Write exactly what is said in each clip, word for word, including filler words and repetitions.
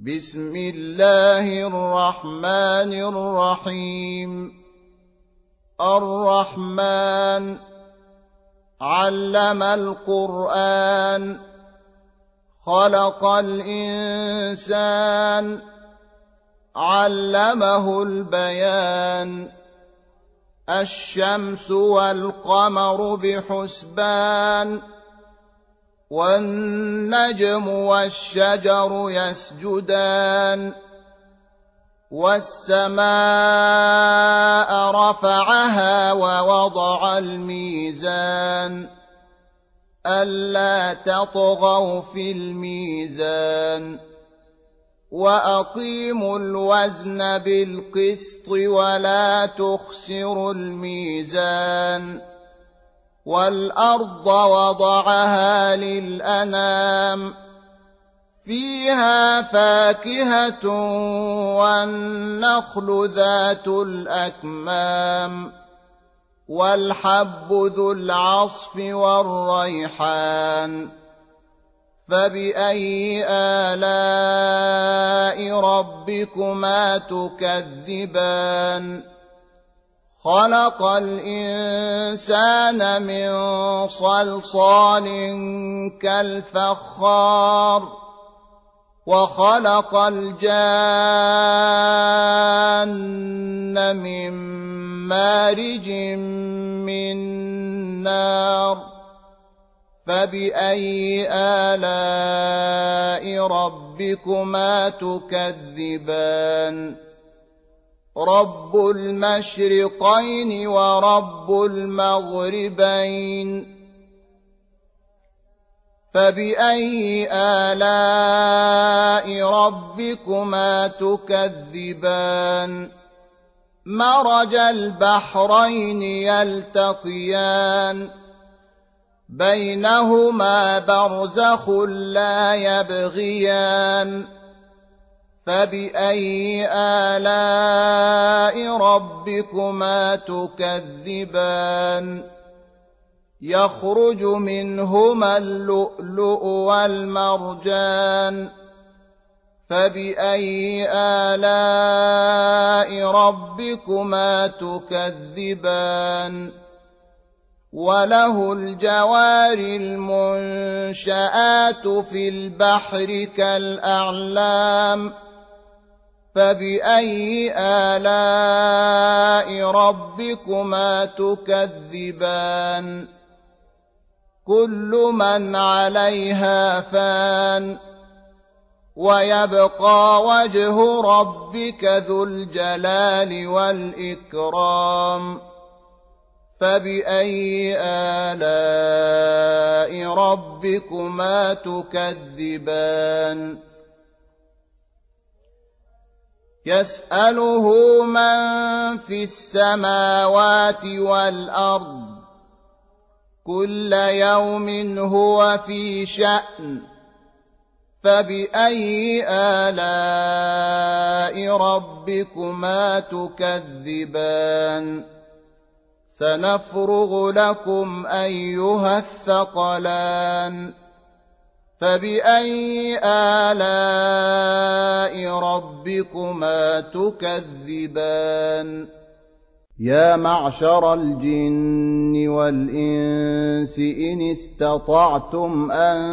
بسم الله الرحمن الرحيم الرحمن علم القرآن خلق الإنسان علمه البيان الشمس والقمر بحسبان والنجم والشجر يسجدان والسماء رفعها ووضع الميزان ألا تطغوا في الميزان وأقيموا الوزن بالقسط ولا تخسروا الميزان والأرض وضعها للأنام فيها فاكهة والنخل ذات الأكمام والحب ذو العصف والريحان فبأي آلاء ربكما تكذبان خلق الإنسان من صلصال كالفخار وخلق الجان من مارج من نار فبأي آلاء ربكما تكذبان رب المشرقين ورب المغربين فبأي آلاء ربكما تكذبان مرج البحرين يلتقيان بينهما برزخ لا يبغيان فبأي آلاء ربكما تكذبان يخرج منهما اللؤلؤ والمرجان فبأي آلاء ربكما تكذبان وله الجوار المنشآت في البحر كالأعلام فبأي آلاء ربكما تكذبان كل من عليها فان ويبقى وجه ربك ذو الجلال والإكرام فبأي آلاء ربكما تكذبان يسأله من في السماوات والأرض كل يوم هو في شأن فبأي آلاء ربكما تكذبان سنفرغ لكم أيها الثقلان فبأي آلاء ربكما تكذبان يا معشر الجن والإنس إن استطعتم أن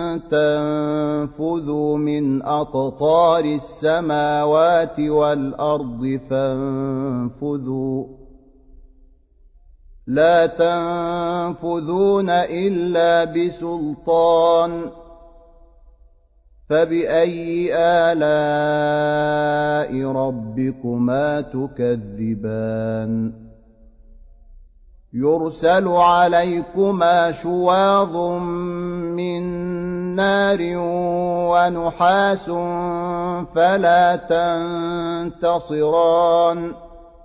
تنفذوا من أقطار السماوات والأرض فانفذوا لا تنفذون إلا بسلطان فبأي آلاء ربكما تكذبان يرسل عليكما شواظ من نار ونحاس فلا تنتصران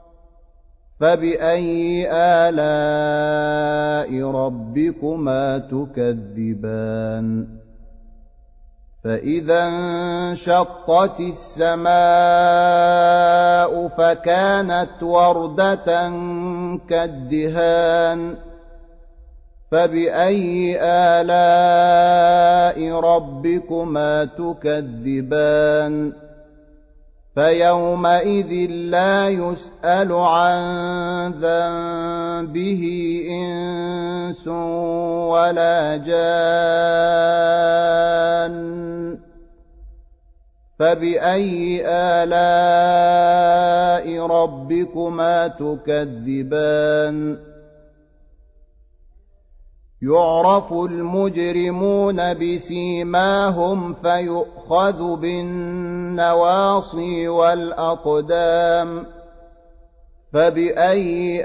فبأي آلاء ربكما تكذبان فإذا انشقت السماء فكانت وردة كالدهان فبأي آلاء ربكما تكذبان فيومئذ لا يسأل عن ذنبه إنس ولا جان فبأي آلاء ربكما تكذبان يعرف المجرمون بسيماهم فيؤخذ بالنواصي والأقدام فبأي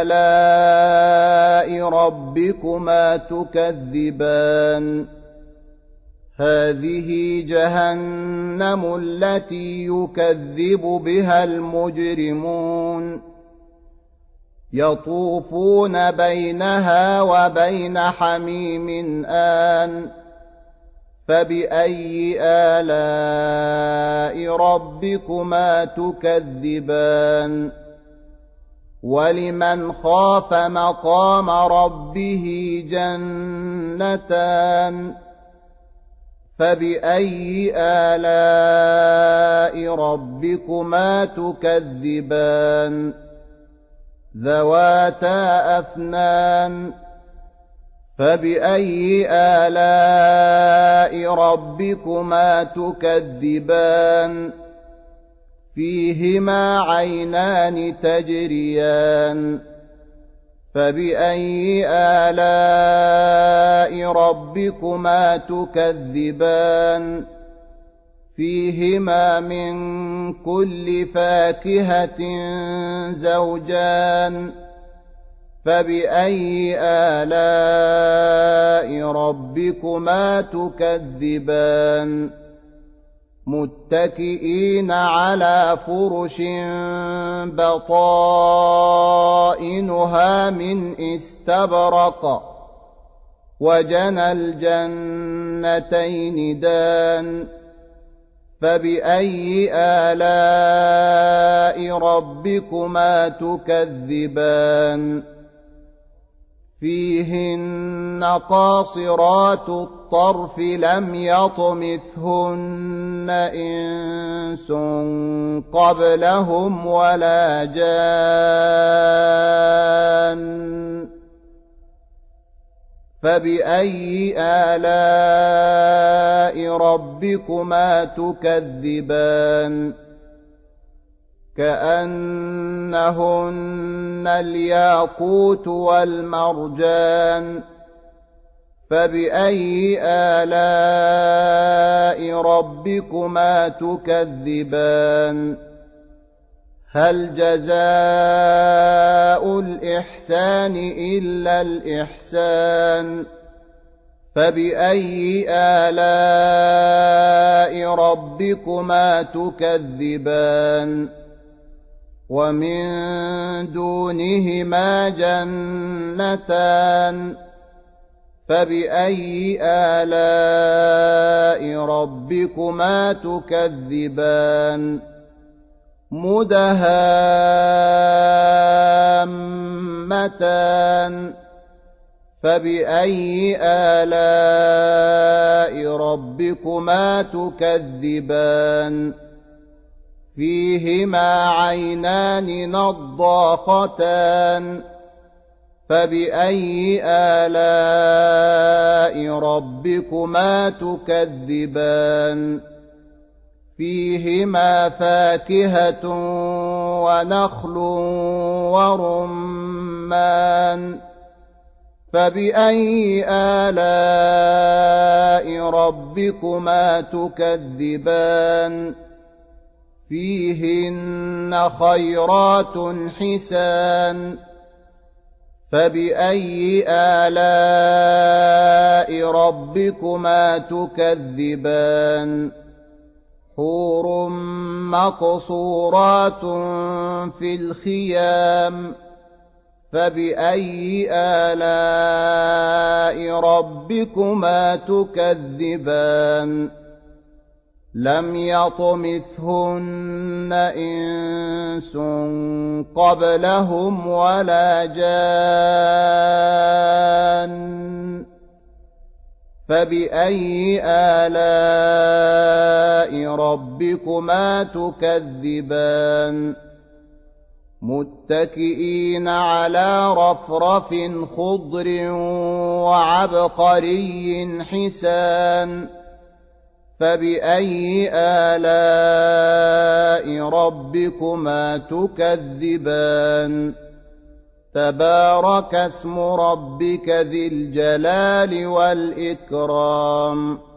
آلاء ربكما تكذبان هذه جهنم التي يكذب بها المجرمون يطوفون بينها وبين حميم آن فبأي آلاء ربكما تكذبان ولمن خاف مقام ربه جنتان فبأي آلاء ربكما تكذبان ذواتا أفنان فبأي آلاء ربكما تكذبان فيهما عينان تجريان فبأي آلاء ربكما تكذبان فيهما من كل فاكهة زوجان فبأي آلاء ربكما تكذبان متكئين على فرش بطائنها من استبرق وجنى الجنتين دان فبأي آلاء ربكما تكذبان فيهن قاصرات الطرف لم يطمثهن إنس قبلهم ولا جان فبأي آلاء ربكما تكذبان كأنهن الياقوت والمرجان فبأي آلاء ربكما تكذبان هل جزاء الإحسان إلا الإحسان فبأي آلاء ربكما تكذبان ومن دونهما جنتان فبأي آلاء ربكما تكذبان مدهامتان فبأي آلاء ربكما تكذبان فيهما عينان نضاختان فبأي آلاء ربكما تكذبان فيهما فاكهة ونخل ورمان فبأي آلاء ربكما تكذبان فيهن خيرات حسان فبأي آلاء ربكما تكذبان حور مقصورات في الخيام فبأي آلاء ربكما تكذبان لم يطمثهن إنس قبلهم ولا جان فبأي آلاء ربكما تكذبان متكئين على رفرف خضر وعبقري حسان فبأي آلاء ربكما تكذبان تبارك اسم ربك ذي الجلال والإكرام